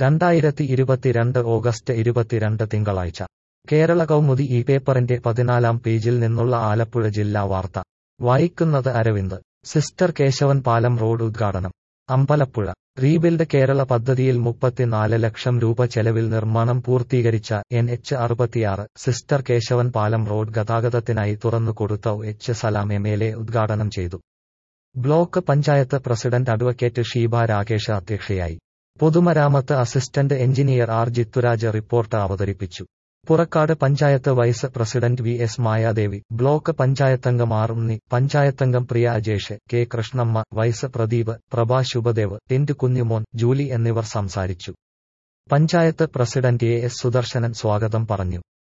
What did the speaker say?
2022 August 22 തിങ്കളാഴ്ച കേരള കൗമുദി ഈ പേപ്പറിന്റെ 14-ാം പേജിൽ നിന്നുള്ള ആലപ്പുഴ ജില്ലാ വാർത്ത വായിക്കുന്നത് അരവിന്ദ്. സിസ്റ്റർ കേശവൻ പാലം റോഡ് ഉദ്ഘാടനം. അമ്പലപ്പുഴ. റീബിൽഡ് കേരള പദ്ധതിയിൽ 34 ലക്ഷം രൂപ ചെലവിൽ നിർമ്മാണം പൂർത്തീകരിച്ച NH66 സിസ്റ്റർ കേശവൻ പാലം റോഡ് ഗതാഗതത്തിനായി തുറന്നുകൊടുത്ത OH സലാം MLA ഉദ്ഘാടനം ചെയ്തു. Block panchayat president advocate Sheeba Rakesh അധ്യക്ഷയായി. പൊതുമരാമത്ത് assistant engineer R Jithuraj report അവതരിപ്പിച്ചു. Purakkad panchayat vice president VS Mayadevi, block പഞ്ചായത്തംഗം ആർ ഉണ്ണി, പഞ്ചായത്തംഗം പ്രിയ അജേഷ്, K കൃഷ്ണമ്മ, വൈസ് പ്രദീപ്, പ്രഭ ശുഭദേവ്, ടിൻറ്റ് കുഞ്ഞുമോൻ, ജൂലി എന്നിവർ സംസാരിച്ചു. പഞ്ചായത്ത് പ്രസിഡന്റ് AS സുദർശനൻ സ്വാഗതം പറഞ്ഞു.